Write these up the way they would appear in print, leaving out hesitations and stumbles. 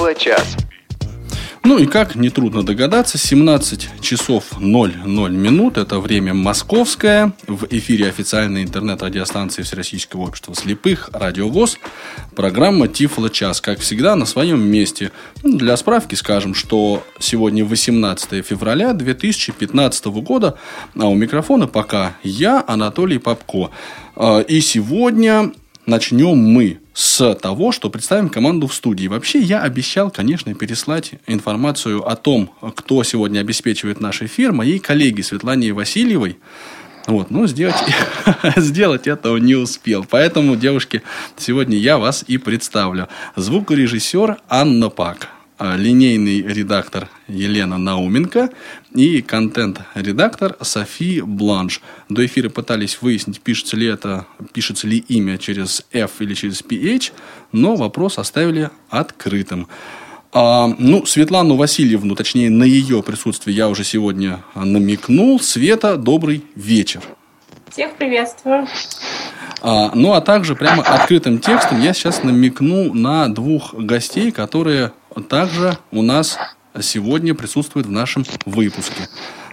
Тифло-час. Ну и как нетрудно догадаться, 17 часов 00 минут, это время московское, в эфире официальной интернет-радиостанции Всероссийского общества слепых «Радио ВОС», программа «Тифло-час». Как всегда, на своем месте. Для справки скажем, что сегодня 18 февраля 2015 года, а у микрофона пока я, Анатолий Попко. И сегодня начнем мы с того, что представим команду в студии. Вообще, я обещал, конечно, переслать информацию о том, кто сегодня обеспечивает наш эфир, моей коллеге Светлане Васильевой. Но сделать этого не успел. Поэтому, девушки, сегодня я вас и представлю. Звукорежиссер Анна Пак, линейный редактор Елена Науменко и контент-редактор Софи Бланш. До эфира пытались выяснить, пишется ли имя через F или через PH, но вопрос оставили открытым. Светлану Васильевну, точнее, на ее присутствие я уже сегодня намекнул. Света, добрый вечер. Всех приветствую. А также прямо открытым текстом я сейчас намекну на двух гостей, которые также у нас сегодня присутствуют в нашем выпуске.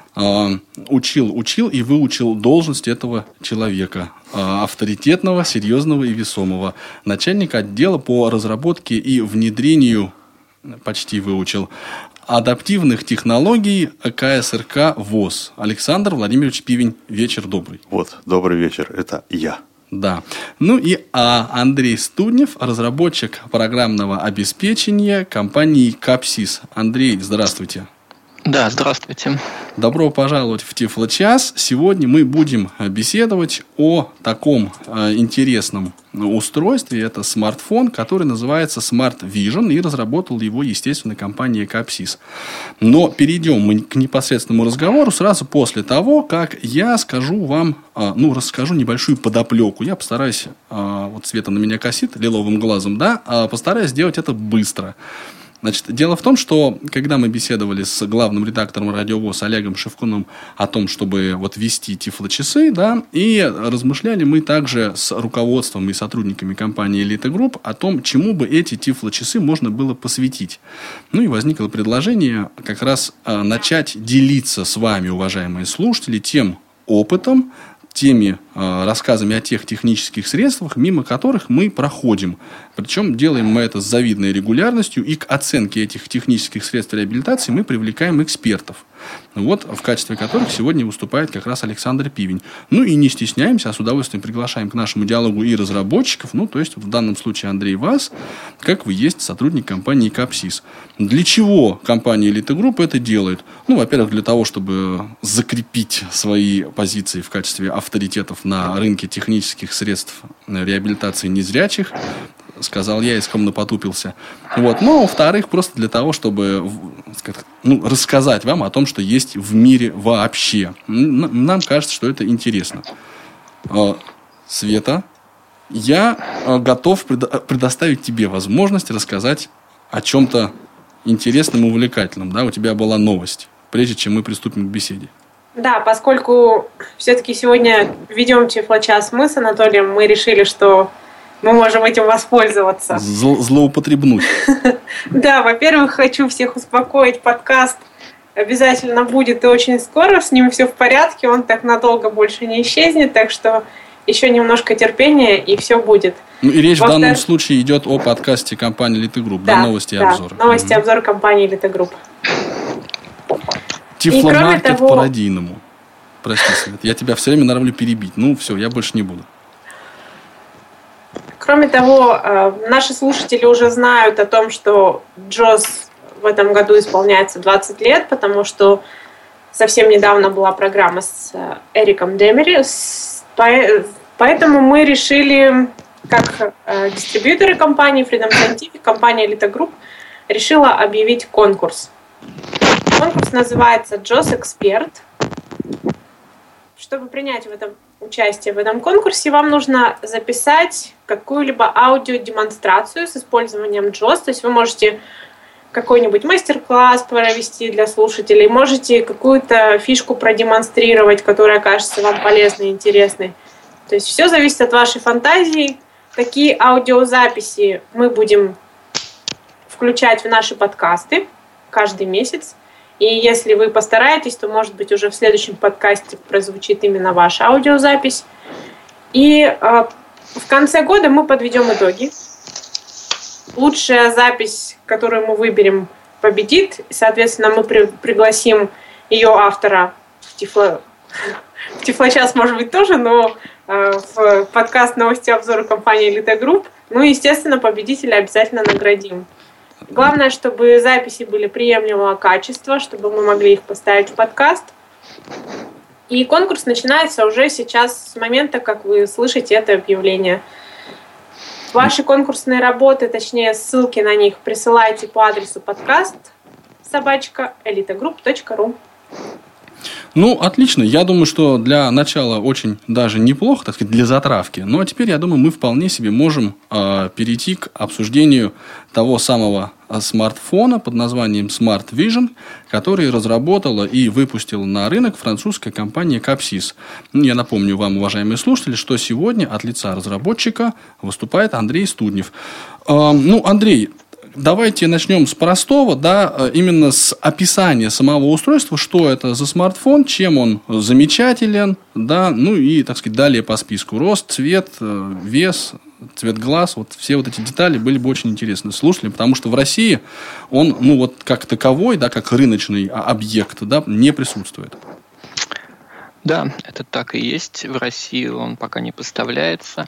Учил и выучил должность этого человека, авторитетного, серьезного и весомого. Начальник отдела по разработке и внедрению, почти выучил, адаптивных технологий КСРК ВОС. Александр Владимирович Пивень, вечер добрый. Добрый вечер, это я. Да. Андрей Студнев, разработчик программного обеспечения компании Капсис. Андрей, здравствуйте. Да, здравствуйте. Добро пожаловать в Тифло-час. Сегодня мы будем беседовать о таком интересном устройстве. Это смартфон, который называется Smart Vision, и разработала его, естественно, компания Капсис. Но перейдем мы к непосредственному разговору сразу после того, как я скажу вам, расскажу небольшую подоплеку. Я постараюсь, Света на меня косит лиловым глазом, постараюсь сделать это быстро. Дело в том, что когда мы беседовали с главным редактором Радио ВОС Олегом Шевкуном о том, чтобы вести Тифло-часы, и размышляли мы также с руководством и сотрудниками компании Elite Group о том, чему бы эти Тифло-часы можно было посвятить. И возникло предложение как раз начать делиться с вами, уважаемые слушатели, тем опытом, теми рассказами о тех технических средствах, мимо которых мы проходим. Причем делаем мы это с завидной регулярностью, и к оценке этих технических средств реабилитации мы привлекаем экспертов. В качестве которых сегодня выступает как раз Александр Пивень. И не стесняемся, а с удовольствием приглашаем к нашему диалогу и разработчиков, то есть в данном случае Андрей вас, как вы есть сотрудник компании Капсис. Для чего компания Elite Group это делает? Во-первых, для того, чтобы закрепить свои позиции в качестве авторитетов на рынке технических средств реабилитации незрячих, сказал я и скромно потупился. Во-вторых, просто для того, чтобы рассказать вам о том, что есть в мире вообще. Нам кажется, что это интересно. Света, я готов предоставить тебе возможность рассказать о чем-то интересном и увлекательном. У тебя была новость, прежде чем мы приступим к беседе. Да, поскольку все-таки сегодня ведем Тифло-час мы с Анатолием, мы решили, что мы можем этим воспользоваться. Злоупотребнуть. Да, во-первых, хочу всех успокоить. Подкаст обязательно будет и очень скоро. С ним все в порядке. Он так надолго больше не исчезнет. Так что еще немножко терпения, и все будет. И речь в данном случае идет о подкасте компании Elite Group. Да, новости и обзоры. Новости и обзор компании Elite Group. Тифломаркет по-радийному. Прости, Свет, я тебя все время норовлю перебить. Все, я больше не буду. Кроме того, наши слушатели уже знают о том, что JAWS в этом году исполняется 20 лет, потому что совсем недавно была программа с Эриком Демери. Поэтому мы решили, как дистрибьюторы компании Freedom Scientific, компания Elite Group, решила объявить конкурс. Конкурс называется JAWS Expert. Чтобы принять участие в этом конкурсе, вам нужно записать какую-либо аудиодемонстрацию с использованием JAWS. То есть вы можете какой-нибудь мастер-класс провести для слушателей, можете какую-то фишку продемонстрировать, которая кажется вам полезной и интересной. То есть все зависит от вашей фантазии. Такие аудиозаписи мы будем в включать в наши подкасты каждый месяц. И если вы постараетесь, то, может быть, уже в следующем подкасте прозвучит именно ваша аудиозапись. И в конце года мы подведем итоги. Лучшая запись, которую мы выберем, победит. И, соответственно, мы пригласим ее автора в Тифлочас, может быть, тоже, но в подкаст «Новости и обзоры» компании Elite Group. Ну и, естественно, победителя обязательно наградим. Главное, чтобы записи были приемлемого качества, чтобы мы могли их поставить в подкаст. И конкурс начинается уже сейчас с момента, как вы слышите это объявление. Ваши конкурсные работы, точнее ссылки на них, присылайте по адресу podcast@elitegroup.ru. Ну, отлично. Я думаю, что для начала очень даже неплохо, так сказать, для затравки. Ну, а теперь, я думаю, мы вполне себе можем перейти к обсуждению того самого смартфона под названием Smart Vision, который разработала и выпустила на рынок французская компания Capsys. Я напомню вам, уважаемые слушатели, что сегодня от лица разработчика выступает Андрей Студнев. Андрей, давайте начнем с простого, да, именно с описания самого устройства, что это за смартфон, чем он замечателен, да, ну и, так сказать, далее по списку. Рост, цвет, вес, цвет глаз, вот все вот эти детали были бы очень интересны слушателям, потому что в России он, как таковой, да, как рыночный объект, да, не присутствует. Да, это так и есть. В России он пока не поставляется.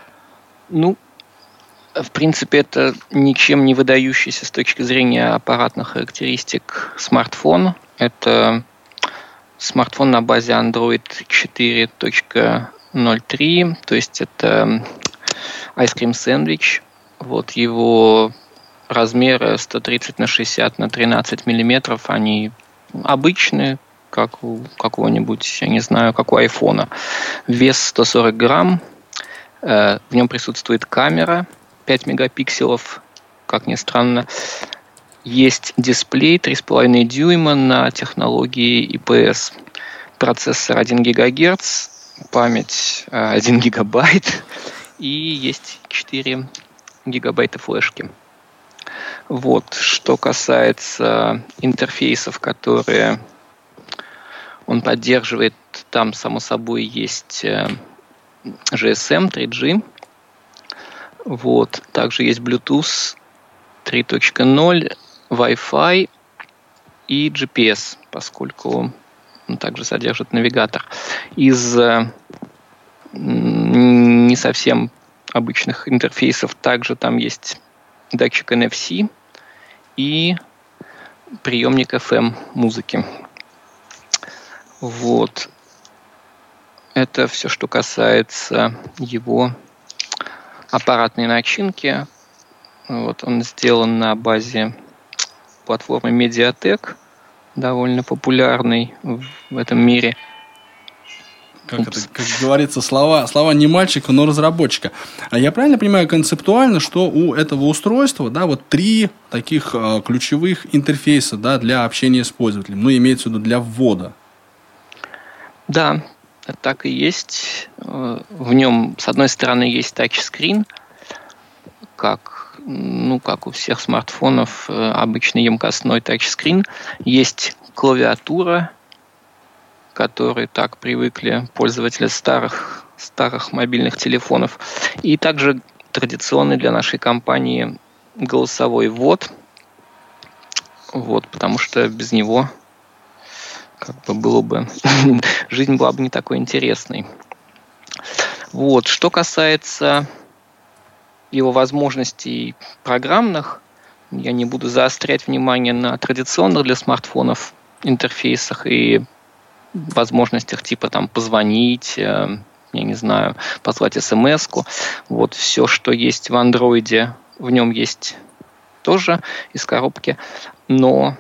В принципе, это ничем не выдающийся с точки зрения аппаратных характеристик смартфон. Это смартфон на базе Android 4.03, то есть это Ice Cream Sandwich. Вот его размеры 130 на 60 на 13 миллиметров, они обычные, как у какого-нибудь, я не знаю, как у айфона. Вес 140 грамм, в нем присутствует камера 5 мегапикселов, как ни странно. Есть дисплей 3,5 дюйма на технологии IPS. Процессор 1 ГГц, память 1 гигабайт и есть 4 гигабайта флешки. Вот. Что касается интерфейсов, которые он поддерживает, там, само собой, есть GSM 3G. Вот. Также есть Bluetooth 3.0, Wi-Fi и GPS, поскольку он также содержит навигатор. Из не совсем обычных интерфейсов также там есть датчик NFC и приемник FM музыки. Вот. Это все, что касается его аппаратной начинки. Вот, он сделан на базе платформы Mediatek, довольно популярной в этом мире. Как говорится, слова не мальчика, но разработчика. А я правильно понимаю концептуально, что у этого устройства, да, вот 3 таких ключевых интерфейса, да, для общения с пользователем, имеется в виду для ввода? Да, так и есть. В нем, с одной стороны, есть тачскрин, как у всех смартфонов, обычный емкостной тачскрин. Есть клавиатура, к которой так привыкли пользователи старых мобильных телефонов. И также традиционный для нашей компании голосовой ввод. Вот, потому что без него жизнь была бы не такой интересной. Вот. Что касается его возможностей программных, я не буду заострять внимание на традиционных для смартфонов интерфейсах и возможностях типа там позвонить, я не знаю, послать смс-ку. Вот все, что есть в андроиде, в нем есть тоже из коробки. Но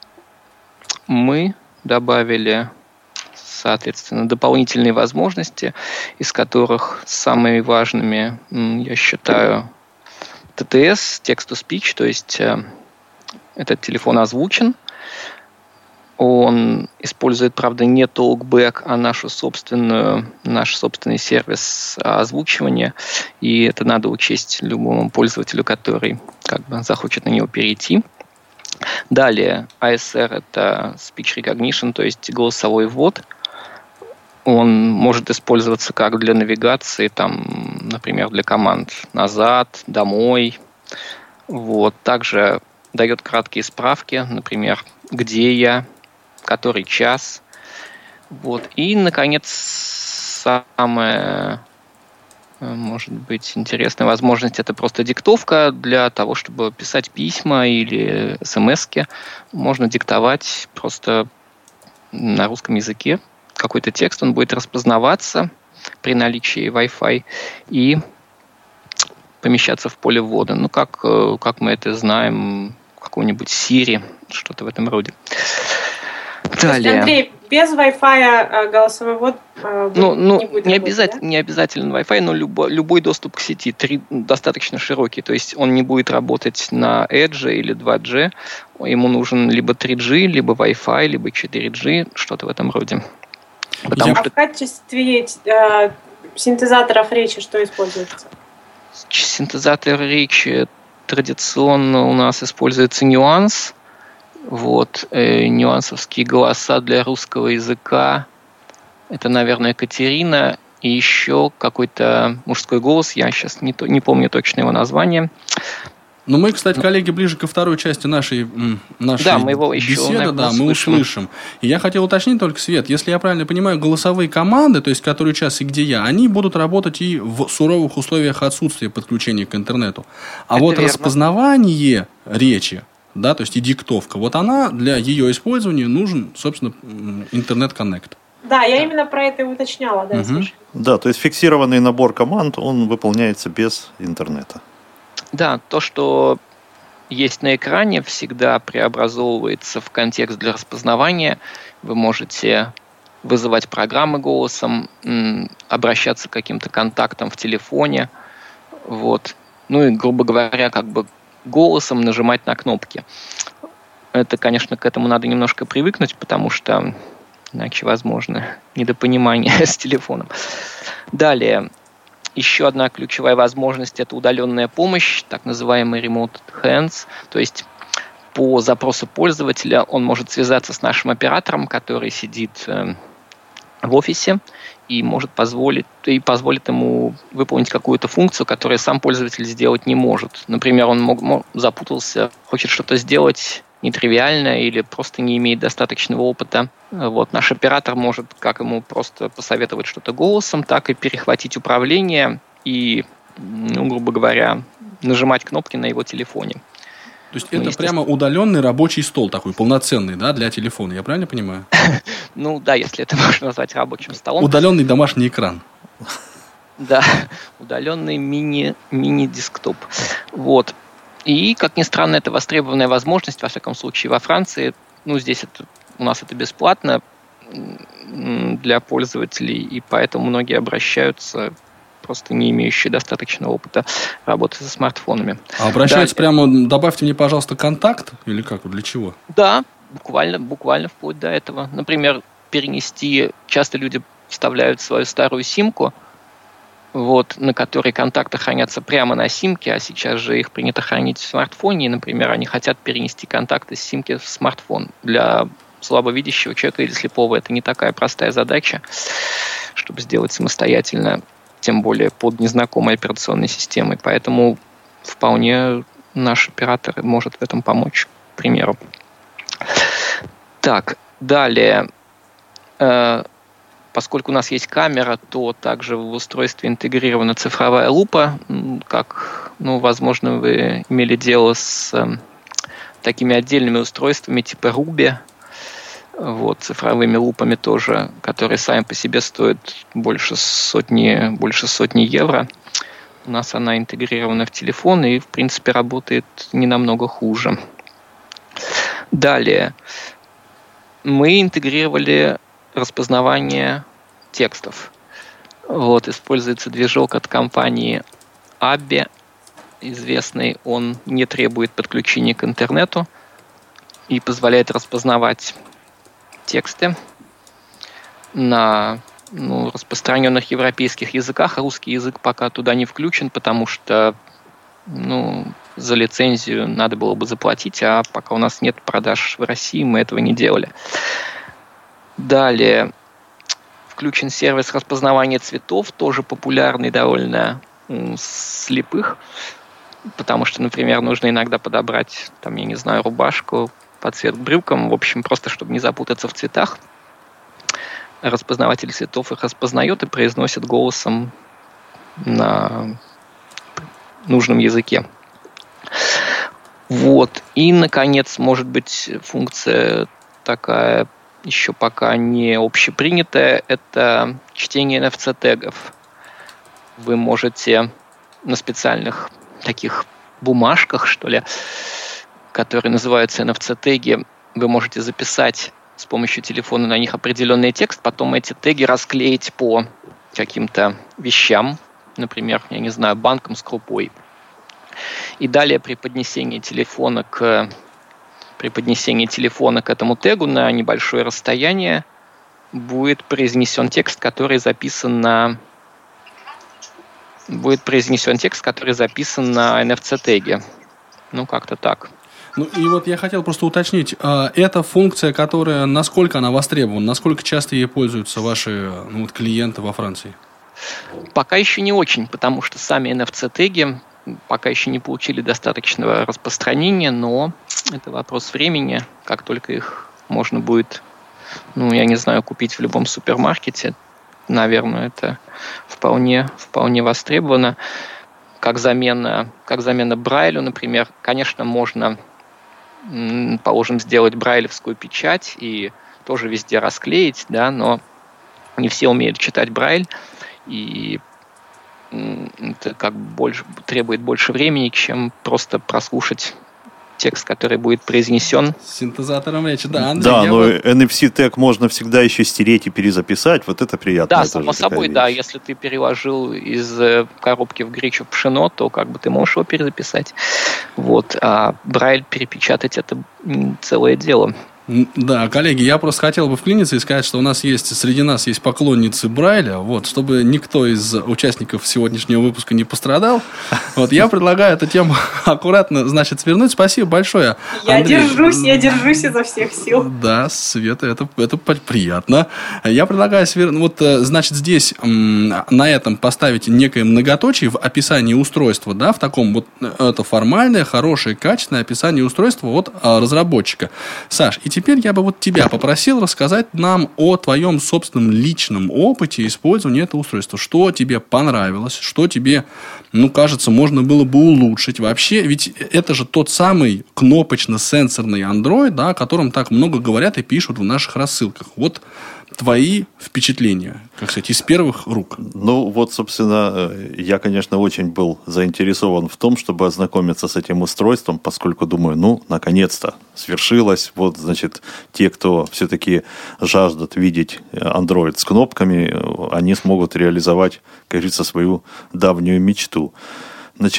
мы добавили, соответственно, дополнительные возможности, из которых самыми важными, я считаю, TTS, Text-to-Speech, то есть этот телефон озвучен. Он использует, правда, не Talkback, а наш собственный сервис озвучивания. И это надо учесть любому пользователю, который захочет на него перейти. Далее, ASR – это Speech Recognition, то есть голосовой ввод. Он может использоваться как для навигации, например, для команд «назад», «домой». Также дает краткие справки, например, «где я?», «который час?». И, наконец, самая, может быть, интересная возможность – это просто диктовка для того, чтобы писать письма или смс-ки. Можно диктовать просто на русском языке какой-то текст, он будет распознаваться при наличии Wi-Fi и помещаться в поле ввода. Как мы это знаем, какого-нибудь Siri, что-то в этом роде. Далее. Андрей, без Wi-Fi голосовой ввод не будет работать, не обязательно Wi-Fi, но любой доступ к сети достаточно широкий. То есть он не будет работать на Edge или 2G. Ему нужен либо 3G, либо Wi-Fi, либо 4G, что-то в этом роде. В качестве синтезаторов речи что используется? Синтезатор речи традиционно у нас используется Nuance. Нюансовские голоса для русского языка. Это, наверное, Катерина. И еще какой-то мужской голос. Я сейчас не помню точно его название. Но мы, кстати, коллеги, ближе ко второй части нашей мы его еще, беседы, наверное, мы услышим. И я хотел уточнить только, Свет, если я правильно понимаю, голосовые команды, то есть «который час» и «где я», они будут работать и в суровых условиях отсутствия подключения к интернету. А это верно. Распознавание речи, то есть и диктовка, она для ее использования нужен, собственно, интернет-коннект. Да, я именно про это и уточняла. Да, то есть фиксированный набор команд, он выполняется без интернета. Да, то, что есть на экране, всегда преобразовывается в контекст для распознавания. Вы можете вызывать программы голосом, обращаться к каким-то контактам в телефоне. И, грубо говоря, голосом нажимать на кнопки. Это, конечно, к этому надо немножко привыкнуть, потому что иначе возможно недопонимание с телефоном. Далее. Еще одна ключевая возможность – это удаленная помощь, так называемый remote hands. То есть по запросу пользователя он может связаться с нашим оператором, который сидит в офисе и позволит ему выполнить какую-то функцию, которую сам пользователь сделать не может. Например, он запутался, хочет что-то сделать нетривиальное или просто не имеет достаточного опыта. Наш оператор может как ему просто посоветовать что-то голосом, так и перехватить управление и, грубо говоря, нажимать кнопки на его телефоне. То есть это прямо удаленный рабочий стол такой, полноценный, для телефона, я правильно понимаю? Если это можно назвать рабочим столом. Удаленный домашний экран. Да, удаленный мини-десктоп. И, как ни странно, это востребованная возможность, во всяком случае, во Франции. Здесь у нас это бесплатно для пользователей, и поэтому многие обращаются, просто не имеющие достаточного опыта работы со смартфонами. А обращаются прямо, добавьте мне, пожалуйста, контакт, или как, для чего? Да, буквально вплоть до этого. Например, часто люди вставляют свою старую симку, на которой контакты хранятся прямо на симке, а сейчас же их принято хранить в смартфоне, и, например, они хотят перенести контакты с симки в смартфон. Для слабовидящего человека или слепого это не такая простая задача, чтобы сделать самостоятельно, тем более под незнакомой операционной системой. Поэтому вполне наш оператор может в этом помочь, к примеру. Так, далее. Поскольку у нас есть камера, то также в устройстве интегрирована цифровая лупа. Как, возможно, вы имели дело с такими отдельными устройствами типа Ruby, цифровыми лупами тоже, которые сами по себе стоят больше сотни евро. У нас она интегрирована в телефон и, в принципе, работает не намного хуже. Далее. Мы интегрировали распознавание текстов. Используется движок от компании Abbe, известный. Он не требует подключения к интернету и позволяет распознавать тексты на распространенных европейских языках. Русский язык пока туда не включен, потому что за лицензию надо было бы заплатить, а пока у нас нет продаж в России, мы этого не делали. Далее включен сервис распознавания цветов, тоже популярный довольно слепых, потому что, например, нужно иногда подобрать, рубашку под цвет к брюкам, в общем, просто чтобы не запутаться в цветах. Распознаватель цветов их распознает и произносит голосом на нужном языке. Вот. И, наконец, может быть, функция такая еще пока не общепринятая, это чтение NFC-тегов. Вы можете на специальных таких бумажках, что ли, которые называются NFC-теги, вы можете записать с помощью телефона на них определенный текст, потом эти теги расклеить по каким-то вещам, например, банкам с крупой. И далее при поднесении телефона к этому тегу на небольшое расстояние будет произнесен текст, который записан на NFC-теге. Как-то так. И вот я хотел просто уточнить, эта функция, насколько она востребована, насколько часто ей пользуются ваши клиенты во Франции? Пока еще не очень, потому что сами NFC-теги пока еще не получили достаточного распространения, но это вопрос времени. Как только их можно будет, купить в любом супермаркете, наверное, это вполне востребовано. Как замена Брайлю, например, конечно, можно, положим, сделать брайлевскую печать и тоже везде расклеить, да, но не все умеют читать Брайль, и это требует больше времени, чем просто прослушать текст, который будет произнесен. С синтезатором речи, да, Андрей. Да, но NFC-тег можно всегда еще стереть и перезаписать, вот это приятно. Да, само собой, да, если ты переложил из коробки в гречу пшено, то ты можешь его перезаписать. Вот, а Брайль перепечатать — это целое дело. Да, коллеги, я просто хотел бы вклиниться и сказать, что среди нас есть поклонницы Брайля, чтобы никто из участников сегодняшнего выпуска не пострадал. Я предлагаю эту тему аккуратно, свернуть. Спасибо большое, Андрей. Я держусь изо всех сил. Да, Света, это приятно. Я предлагаю здесь на этом поставить некое многоточие в описании устройства, да, в таком это формальное, хорошее, качественное описание устройства от разработчика. Саш, и теперь я бы тебя попросил рассказать нам о твоем собственном личном опыте использования этого устройства. Что тебе понравилось, что тебе, кажется, можно было бы улучшить вообще. Ведь это же тот самый кнопочно-сенсорный Android, да, о котором так много говорят и пишут в наших рассылках. Вот твои впечатления, из первых рук. Собственно, я, конечно, очень был заинтересован в том, чтобы ознакомиться с этим устройством, поскольку думаю, наконец-то свершилось. Те, кто все-таки жаждут видеть Android с кнопками, они смогут реализовать, как говорится, свою давнюю мечту. С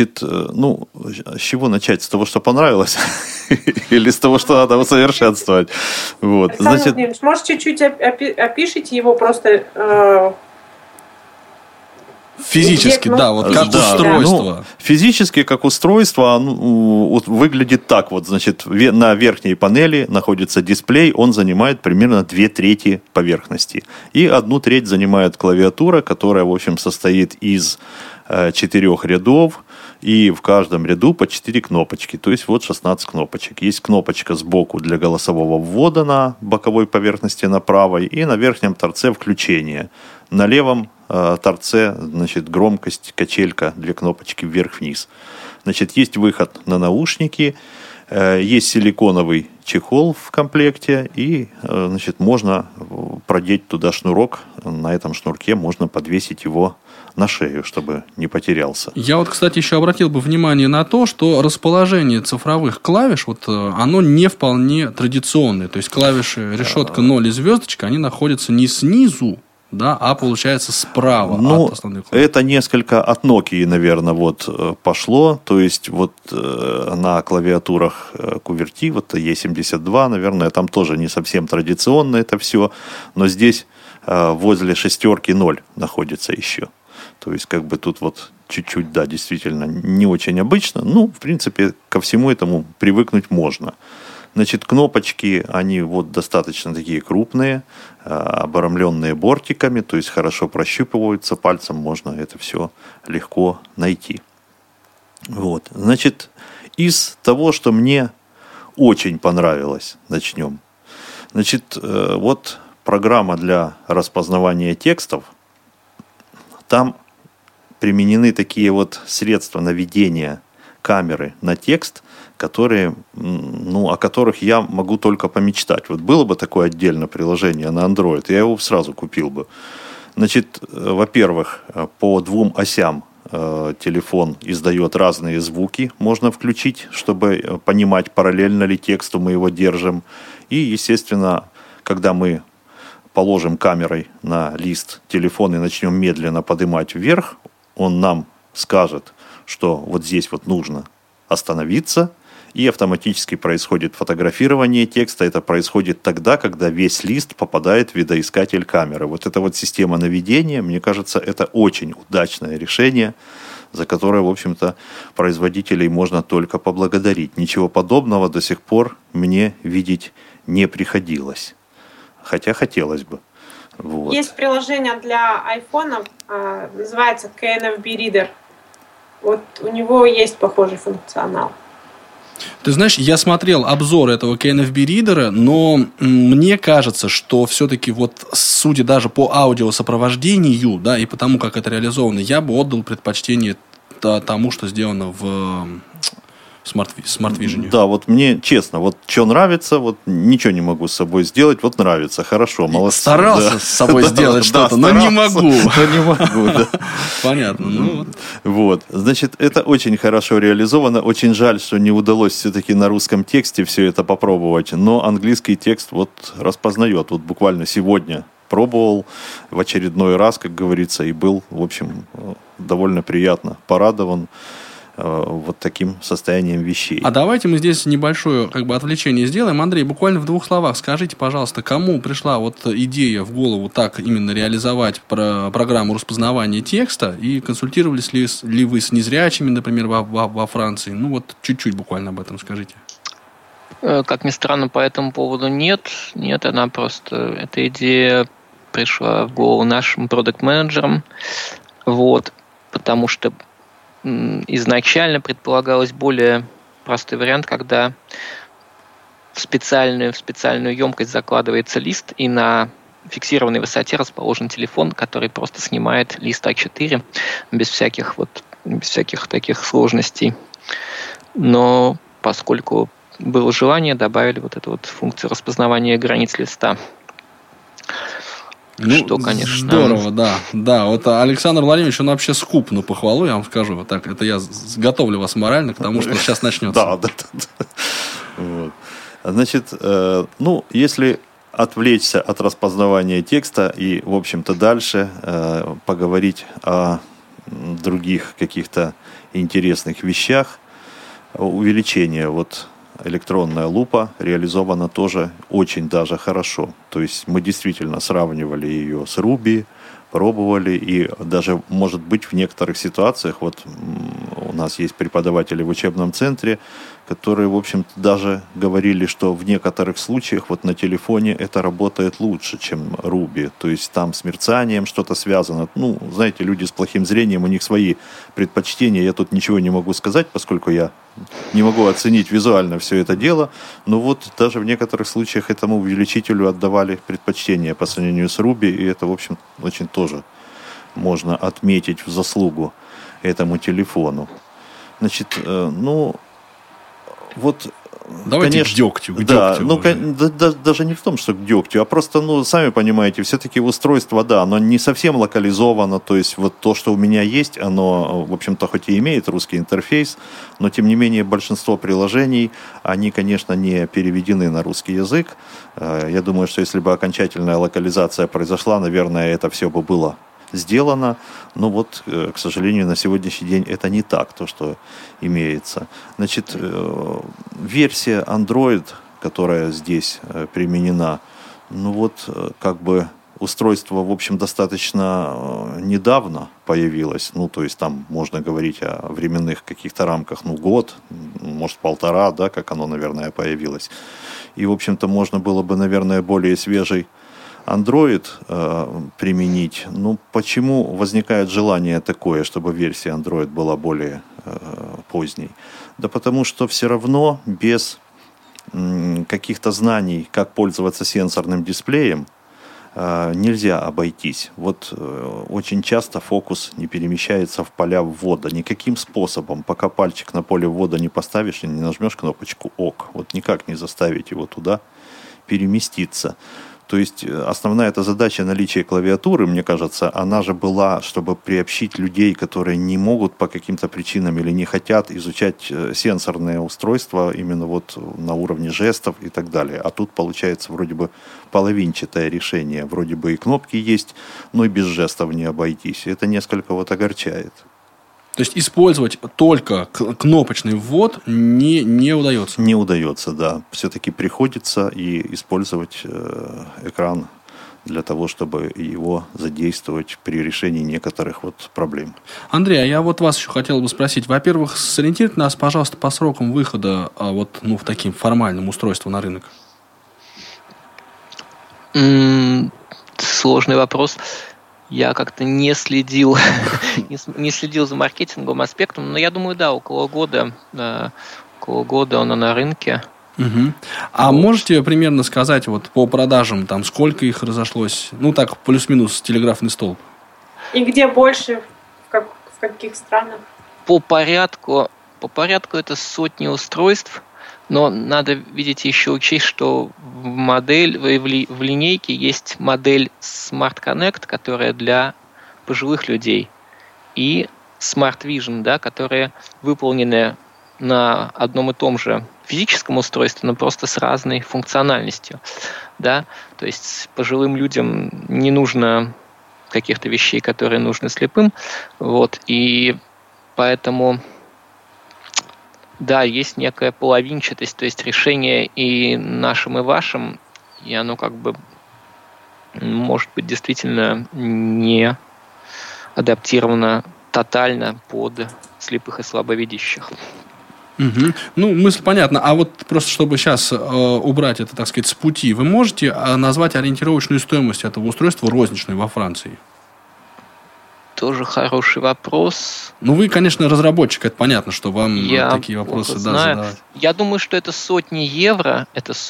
чего начать? С того, что понравилось? Или с того, что надо усовершенствовать? Александр Владимирович, может, чуть-чуть опишите его просто... Физически, как устройство. Физически, как устройство, выглядит так. На верхней панели находится дисплей, он занимает примерно 2/3 поверхности. И 1/3 занимает клавиатура, которая, в общем, состоит из 4 рядов, и в каждом ряду по 4 кнопочки, то есть 16 кнопочек. Есть кнопочка сбоку для голосового ввода на боковой поверхности на правой, и на верхнем торце включение. На левом торце, громкость, качелька, 2 кнопочки вверх-вниз. Есть выход на наушники, есть силиконовый чехол в комплекте, и, можно продеть туда шнурок. На этом шнурке можно подвесить его на шею, чтобы не потерялся. Я кстати, еще обратил бы внимание на то, что расположение цифровых клавиш, оно не вполне традиционное. То есть клавиши решетка 0 и звездочка, они находятся не снизу, да, а получается справа от основной кнопки. Это несколько от Nokia, наверное, вот пошло. То есть вот на клавиатурах QWERTY, вот E72, наверное, там тоже не совсем традиционно это все. Но здесь возле шестерки 0 находится еще. То есть как бы тут вот чуть-чуть, да, действительно не очень обычно. Ну, в принципе, ко всему этому привыкнуть можно. Значит, кнопочки, они вот достаточно такие крупные, обрамленные бортиками, то есть хорошо прощупываются, пальцем можно это все легко найти. Вот. Значит, из того, что мне очень понравилось, начнем. Значит, вот программа для распознавания текстов, там применены такие вот средства наведения камеры на текст, которые, о которых я могу только помечтать. Вот было бы такое отдельное приложение на Android, я его сразу купил бы. Значит, во-первых, по двум осям телефон издает разные звуки, можно включить, чтобы понимать, параллельно ли тексту мы его держим. И, естественно, когда мы положим камерой на лист телефон и начнем медленно поднимать вверх, он нам скажет, что вот здесь вот нужно остановиться, и автоматически происходит фотографирование текста. Это происходит тогда, когда весь лист попадает в видоискатель камеры. Вот эта вот система наведения, мне кажется, это очень удачное решение, за которое, в общем-то, производителей можно только поблагодарить. Ничего подобного до сих пор мне видеть не приходилось. Хотя хотелось бы. Вот. Есть приложение для айфона, называется KNFB Reader. Вот у него есть похожий функционал. Ты знаешь, я смотрел обзор этого KNFB ридера, но мне кажется, что все-таки вот, судя даже по аудиосопровождению, да, и по тому, как это реализовано, я бы отдал предпочтение тому, что сделано в Smart Vision. Да, вот мне честно, вот что нравится, вот ничего не могу с собой сделать, вот нравится, хорошо, молодцы. Старался да. с собой сделать что-то, но не могу. Но не могу, да. Понятно. Вот, значит, это очень хорошо реализовано, очень жаль, что не удалось все-таки на русском тексте все это попробовать, но английский текст вот распознает, вот буквально сегодня пробовал в очередной раз, как говорится, и был, в общем, довольно приятно порадован вот таким состоянием вещей. А давайте мы здесь небольшое отвлечение сделаем. Андрей, буквально в 2 словах скажите, пожалуйста, кому пришла вот идея в голову так именно реализовать программу распознавания текста, и консультировались ли вы с незрячими, например, во Франции? Ну вот чуть-чуть буквально об этом скажите. Как ни странно, по этому поводу нет, она просто, эта идея пришла в голову нашим продакт-менеджерам, вот, потому что изначально предполагалось более простой вариант, когда в специальную емкость закладывается лист, и на фиксированной высоте расположен телефон, который просто снимает лист А4 без всяких таких сложностей. Но поскольку было желание, добавили вот эту вот функцию распознавания границ листа. Что, конечно... Здорово, да. Вот Александр Владимирович, он вообще скуп на похвалу, я вам скажу. Вот так, это я готовлю вас морально к тому, что сейчас начнется. Да. Вот. Значит, если отвлечься от распознавания текста и, в общем-то, дальше поговорить о других каких-то интересных вещах, увеличение электронная лупа реализована тоже очень даже хорошо. То есть мы действительно сравнивали ее с Ruby, пробовали, и даже, может быть, в некоторых ситуациях, вот у нас есть преподаватели в учебном центре, которые, в общем-то, даже говорили, что в некоторых случаях вот на телефоне это работает лучше, чем Ruby. То есть там с мерцанием что-то связано. Ну, знаете, люди с плохим зрением, у них свои предпочтения. Я тут ничего не могу сказать, поскольку я не могу оценить визуально все это дело. Но вот даже в некоторых случаях этому увеличителю отдавали предпочтение по сравнению с Ruby. И это, в общем, очень тоже можно отметить в заслугу этому телефону. Значит, вот Давайте конечно, к дегтю. Даже не в том, что к дегтю, а просто, сами понимаете, все-таки устройство, оно не совсем локализовано, то есть вот то, что у меня есть, оно, в общем-то, хоть и имеет русский интерфейс, но, тем не менее, большинство приложений, они, конечно, не переведены на русский язык. Я думаю, что если бы окончательная локализация произошла, наверное, это все бы было сделано, но вот, к сожалению, на сегодняшний день это не так, то, что имеется. Значит, версия Android, которая здесь применена, устройство, в общем, достаточно недавно появилось, то есть там можно говорить о временных каких-то рамках, год, может, полтора, как оно, наверное, появилось. И, в общем-то, можно было бы, наверное, более свежий Android применить. Почему возникает желание такое, чтобы версия Android была более поздней? Да потому что все равно без каких-то знаний, как пользоваться сенсорным дисплеем, нельзя обойтись. Очень часто фокус не перемещается в поля ввода никаким способом, пока пальчик на поле ввода не поставишь и не нажмешь кнопочку ОК. Никак не заставить его туда переместиться. То есть основная эта задача наличия клавиатуры, мне кажется, она же была, чтобы приобщить людей, которые не могут по каким-то причинам или не хотят изучать сенсорные устройства именно на уровне жестов и так далее. А тут получается вроде бы половинчатое решение. Вроде бы и кнопки есть, но и без жестов не обойтись. Это несколько огорчает. То есть использовать только кнопочный ввод не удается? Не удается, да. Все-таки приходится и использовать экран для того, чтобы его задействовать при решении некоторых проблем. Андрей, а я вас еще хотел бы спросить. Во-первых, сориентируйте нас, пожалуйста, по срокам выхода в таким формальным устройством на рынок. Сложный вопрос. Я как-то не следил за маркетинговым аспектом, но я думаю, около года он на рынке. Угу. А можете примерно сказать по продажам, сколько их разошлось? Плюс-минус телеграфный столб. И где больше, в каких странах? По порядку это сотни устройств. Но надо, видите, еще учесть, что в линейке есть модель Smart Connect, которая для пожилых людей, и Smart Vision, которые выполнены на одном и том же физическом устройстве, но просто с разной функциональностью. То есть пожилым людям не нужно каких-то вещей, которые нужны слепым. И поэтому... Да, есть некая половинчатость, то есть решение и нашим, и вашим, и оно может быть действительно не адаптировано тотально под слепых и слабовидящих. Угу. Мысль понятна. А просто чтобы сейчас убрать это, с пути, вы можете назвать ориентировочную стоимость этого устройства розничной во Франции? Тоже хороший вопрос. Вы, конечно, разработчик, это понятно, что вам такие вопросы задавать. Я думаю, что это сотни евро,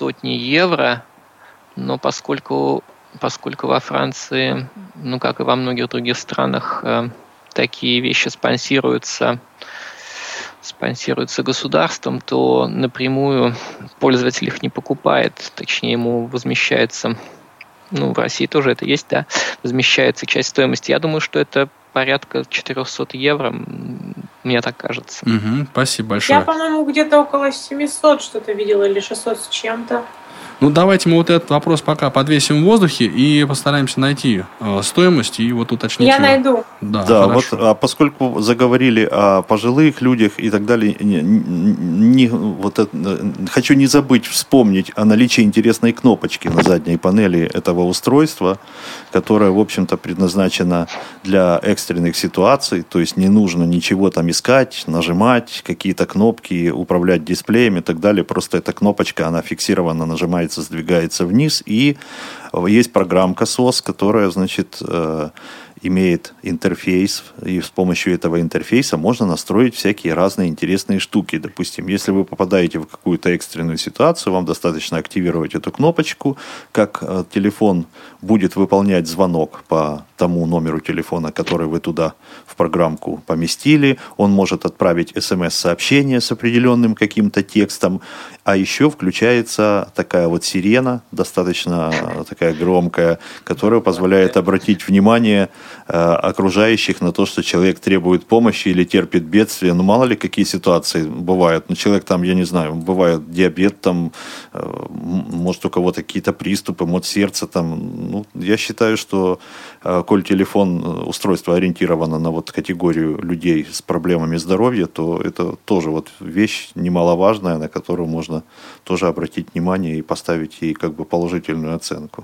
но поскольку во Франции, как и во многих других странах, такие вещи спонсируются государством, то напрямую пользователь их не покупает, точнее ему возмещается. В России тоже это есть, возмещается часть стоимости. Я думаю, что это порядка 400 евро, мне так кажется. Спасибо большое. Я, по-моему, где-то около 700 что-то видела, или 600 с чем-то. Давайте мы этот вопрос пока подвесим в воздухе и постараемся найти стоимость и уточнить. Я найду. Да, поскольку заговорили о пожилых людях и так далее, хочу не забыть вспомнить о наличии интересной кнопочки на задней панели этого устройства, которая, в общем-то, предназначена для экстренных ситуаций, то есть не нужно ничего там искать, нажимать, какие-то кнопки, управлять дисплеем и так далее, просто эта кнопочка, она фиксирована, нажимается, сдвигается вниз, и есть программка SOS, которая, имеет интерфейс, и с помощью этого интерфейса можно настроить всякие разные интересные штуки. Допустим, если вы попадаете в какую-то экстренную ситуацию, вам достаточно активировать эту кнопочку, как телефон будет выполнять звонок по тому номеру телефона, который вы туда в программку поместили, он может отправить смс-сообщение с определенным каким-то текстом, а еще включается такая вот сирена, достаточно такая громкая, которая позволяет обратить внимание окружающих на то, что человек требует помощи или терпит бедствие. Ну, мало ли какие ситуации бывают. Ну, человек там, я не знаю, бывает диабет, там, может, у кого-то какие-то приступы, мод сердца там. Ну, я считаю, что коль телефон, устройство ориентировано на вот категорию людей с проблемами здоровья, то это тоже вот вещь немаловажная, на которую можно тоже обратить внимание и поставить ей как бы положительную оценку.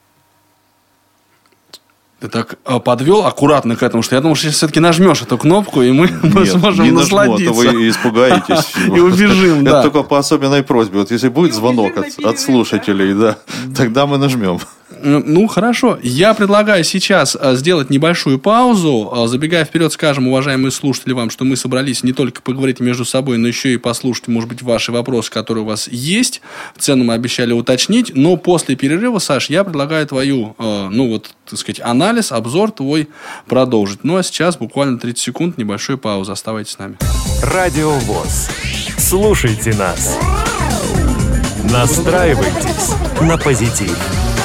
Ты так подвел аккуратно к этому, что я думал, что сейчас все-таки нажмешь эту кнопку, и мы сможем насладиться. Нажму, а то вы испугаетесь. И убежим, да. Это только по особенной просьбе. Вот если будет звонок от слушателей, да, тогда мы нажмем. Ну, хорошо. Я предлагаю сейчас сделать небольшую паузу. Забегая вперед, скажем, уважаемые слушатели, вам, что мы собрались не только поговорить между собой, но еще и послушать, может быть, ваши вопросы, которые у вас есть. Цену мы обещали уточнить. Но после перерыва, Саш, я предлагаю твою, так сказать, анализ, обзор твой продолжить. Ну, а сейчас буквально 30 секунд небольшой паузы. Оставайтесь с нами. Радио ВОС. Слушайте нас. Настраивайтесь на позитив.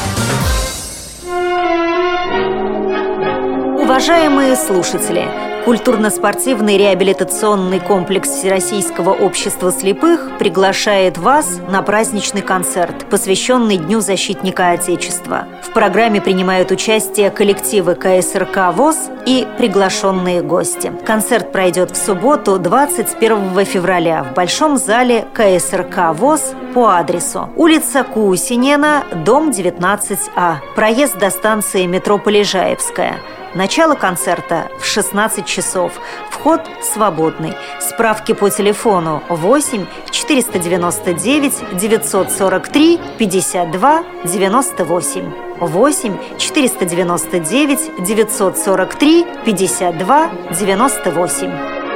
Уважаемые слушатели, культурно-спортивный реабилитационный комплекс Всероссийского общества слепых приглашает вас на праздничный концерт, посвященный Дню защитника Отечества. В программе принимают участие коллективы КСРК ВОС и приглашенные гости. Концерт пройдет в субботу, 21 февраля, в Большом зале КСРК ВОС по адресу улица Кусинена, дом 19А, проезд до станции метро Полежаевская. Начало концерта в 16 часов. Вход свободный. Справки по телефону 8 499 943 52 98. 8 499 943 52 98.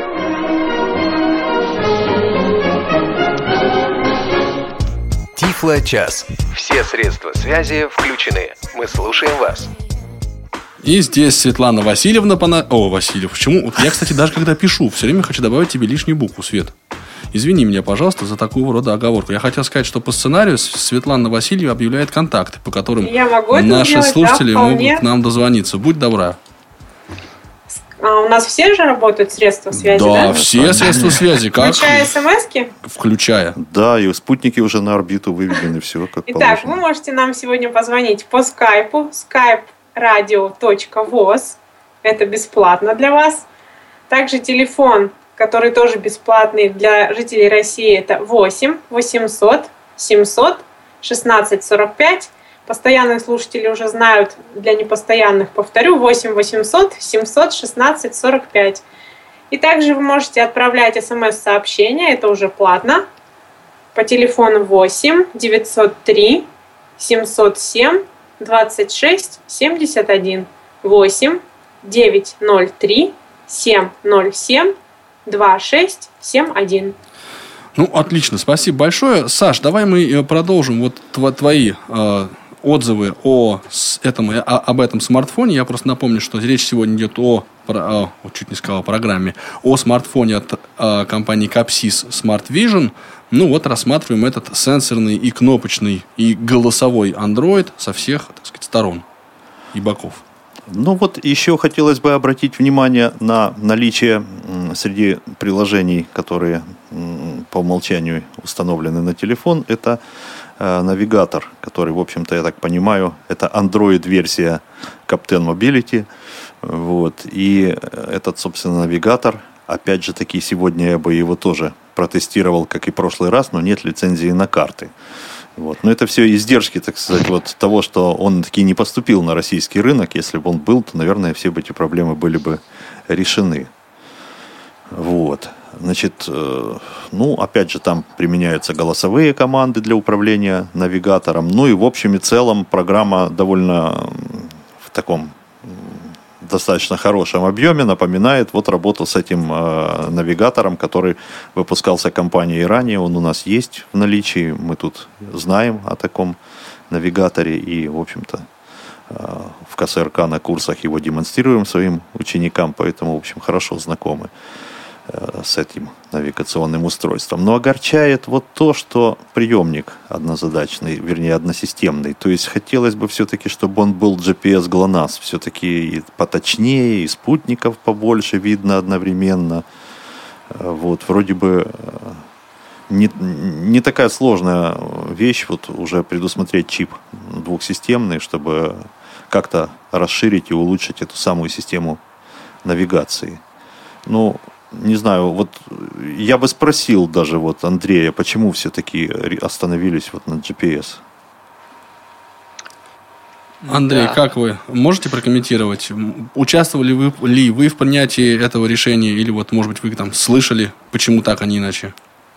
Тифло-час. Все средства связи включены. Мы слушаем вас. И здесь Светлана Васильевна Васильев. Почему? Я, кстати, даже когда пишу, все время хочу добавить тебе лишнюю букву, Свет. Извини меня, пожалуйста, за такого рода оговорку. Я хотел сказать, что по сценарию Светлана Васильева объявляет контакты, по которым наши слушатели могут к нам дозвониться. Будь добра. У нас все же работают средства связи, да? Да, все средства связи. Включая смс-ки? Включая. Да, и спутники уже на орбиту выведены, все как положено. Итак, вы можете нам сегодня позвонить по скайпу. skype.radio.voz. Это бесплатно для вас. Также телефон, который тоже бесплатный для жителей России, это 8 800 700 16 45. Постоянные слушатели уже знают, для непостоянных повторю, 8 800 700 16 45. И также вы можете отправлять смс-сообщения, это уже платно, по телефону 8 903 707 26 71. 8 903 707 26 71. Ну, отлично, спасибо большое. Саш, давай мы продолжим вот твои отзывы об этом смартфоне. Я просто напомню, что речь сегодня идет чуть не сказал о программе, о смартфоне от компании Capsys Smart Vision. Ну вот рассматриваем этот сенсорный и кнопочный и голосовой Android со всех, так сказать, сторон и боков. Ну вот еще хотелось бы обратить внимание на наличие среди приложений, которые по умолчанию установлены на телефон, это навигатор, который, в общем-то, я так понимаю, это Android-версия Captain Mobility. Вот. И этот, собственно, навигатор, опять же таки, сегодня я бы его тоже протестировал, как и в прошлый раз, но нет лицензии на карты. Вот. Но это все издержки, так сказать, вот того, что он таки не поступил на российский рынок. Если бы он был, то, наверное, все бы эти проблемы были бы решены. Вот. Значит, опять же, там применяются голосовые команды для управления навигатором. Ну и в общем и целом программа довольно в таком достаточно хорошем объеме напоминает вот работу с этим навигатором, который выпускался компанией ранее. Он у нас есть в наличии. Мы тут знаем о таком навигаторе и, в общем-то, в КСРК на курсах его демонстрируем своим ученикам, поэтому, в общем, хорошо знакомы. с этим навигационным устройством. Но огорчает вот то, что приемник однозадачный, вернее, односистемный. То есть хотелось бы все-таки, чтобы он был GPS GLONASS, все-таки и поточнее, и спутников побольше видно одновременно. Вот, вроде бы не такая сложная вещь, вот уже предусмотреть чип двухсистемный, чтобы как-то расширить и улучшить эту самую систему навигации. Ну, не знаю, вот я бы спросил даже вот Андрея, почему все-таки остановились вот на GPS? Андрей, как вы можете прокомментировать? Участвовали ли вы в принятии этого решения? Или вот, может быть, вы там слышали, почему так, а не иначе?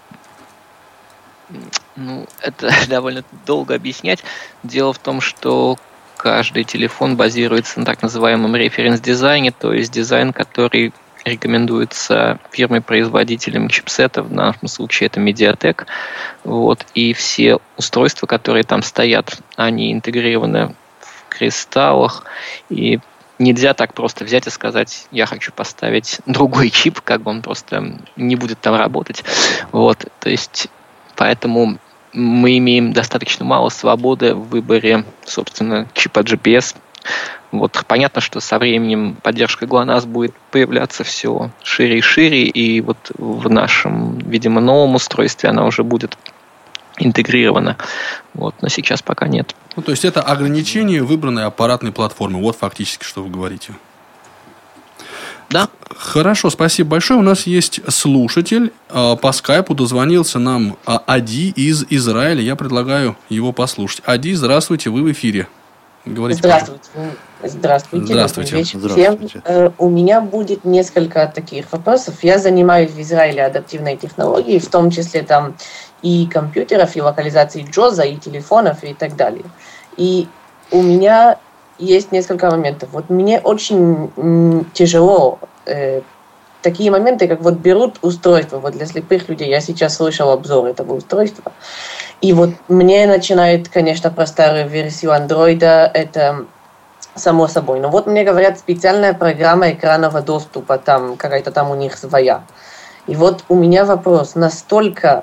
Ну, это довольно долго объяснять. Дело в том, что каждый телефон базируется на так называемом референс-дизайне, то есть дизайн, который рекомендуется фирмой-производителем чипсетов, в нашем случае это Mediatek. Вот, и все устройства, которые там стоят, они интегрированы в кристаллах, и нельзя так просто взять и сказать, я хочу поставить другой чип, как бы он просто не будет там работать. Вот, то есть, поэтому мы имеем достаточно мало свободы в выборе, собственно, чипа GPS. Вот понятно, что со временем поддержка GLONASS будет появляться все шире и шире, и вот в нашем, видимо, новом устройстве она уже будет интегрирована. Вот, но сейчас пока нет. Ну, то есть это ограничение выбранной аппаратной платформы. Вот фактически, что вы говорите. Да. Хорошо, спасибо большое. У нас есть слушатель. По скайпу дозвонился нам Ади из Израиля. Я предлагаю его послушать. Ади, здравствуйте, вы в эфире. Говорите, здравствуйте. Здравствуйте. Всем. У меня будет несколько таких вопросов. Я занимаюсь в Израиле адаптивной технологией, в том числе там и компьютеров, и локализации джоза, и телефонов, и так далее. И у меня есть несколько моментов. Вот мне очень тяжело такие моменты, как вот берут устройство вот для слепых людей. Я сейчас слышал обзор этого устройства. И вот мне начинает, конечно, про старую версию андроида, это само собой. Но вот мне говорят, специальная программа экранного доступа, там какая-то там у них своя. И вот у меня вопрос, насколько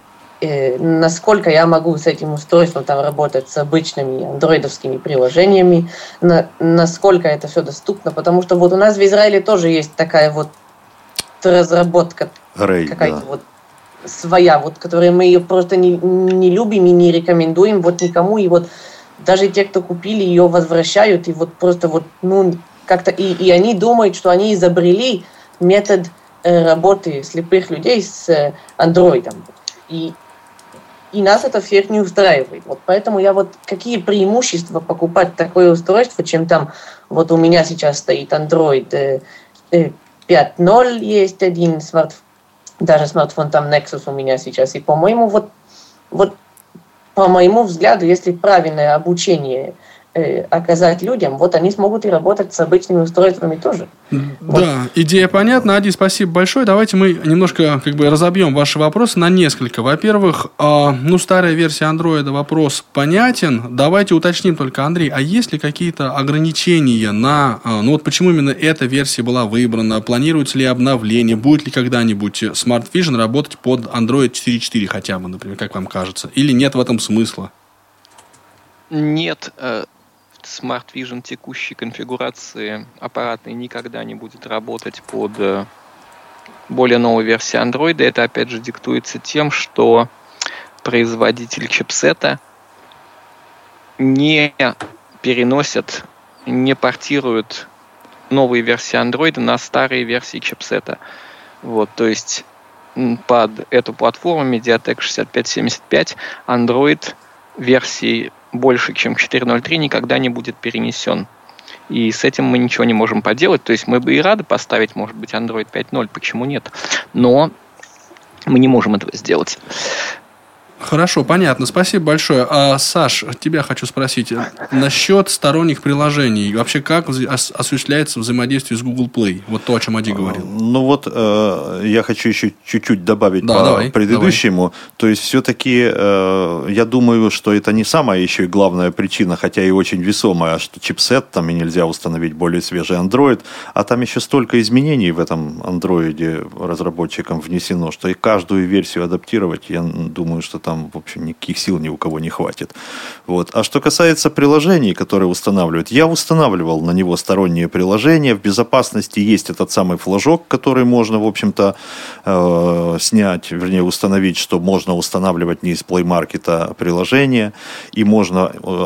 я могу с этим устройством там работать с обычными андроидовскими приложениями, насколько это все доступно, потому что вот у нас в Израиле тоже есть такая вот разработка, какая-то вот своя, вот, которую мы ее просто не любим и не рекомендуем вот никому, и вот даже те, кто купили, ее возвращают, и вот просто вот, ну, как-то, и они думают, что они изобрели метод работы слепых людей с андроидом. И нас это всех не устраивает. Вот поэтому я вот какие преимущества покупать такое устройство, чем там, вот у меня сейчас стоит Android 5.0 есть один смартфон, даже смартфон там Nexus у меня сейчас. И по-моему, вот по моему взгляду, если правильное обучение оказать людям, вот они смогут и работать с обычными устройствами тоже. Да, вот. Идея понятна. Ади, спасибо большое. Давайте мы немножко разобьем ваши вопросы на несколько. Во-первых, старая версия андроида, вопрос понятен. давайте уточним только, Андрей, а есть ли какие-то ограничения на... вот почему именно эта версия была выбрана? Планируется ли обновление? Будет ли когда-нибудь Smart Vision работать под Android 4.4 хотя бы, например, как вам кажется? Или нет в этом смысла? Нет, Smart Vision текущей конфигурации аппаратной никогда не будет работать под более новой версией Android. Это, опять же, диктуется тем, что производитель чипсета не переносит, не портирует новые версии Android на старые версии чипсета. Вот, то есть под эту платформу Mediatek 6575 Android версии больше, чем 4.0.3, никогда не будет перенесен. И с этим мы ничего не можем поделать. То есть мы бы и рады поставить, может быть, Android 5.0, почему нет? Но мы не можем этого сделать. Хорошо, понятно. Спасибо большое. Саш, тебя хочу спросить. Насчет сторонних приложений. Вообще, как осуществляется взаимодействие с Google Play? Вот то, о чем Ади говорил. Ну вот, я хочу еще чуть-чуть добавить предыдущему. Давай. То есть, все-таки, я думаю, что это не самая еще и главная причина, хотя и очень весомая, что чипсет, там и нельзя установить более свежий Android, а там еще столько изменений в этом Android разработчикам внесено, что и каждую версию адаптировать, я думаю, что там, в общем, никаких сил ни у кого не хватит. Вот. А что касается приложений, которые устанавливают, я устанавливал на него сторонние приложения. В безопасности есть этот самый флажок, который можно, в общем-то, снять, вернее, установить, что можно устанавливать не из Play Market приложения, и можно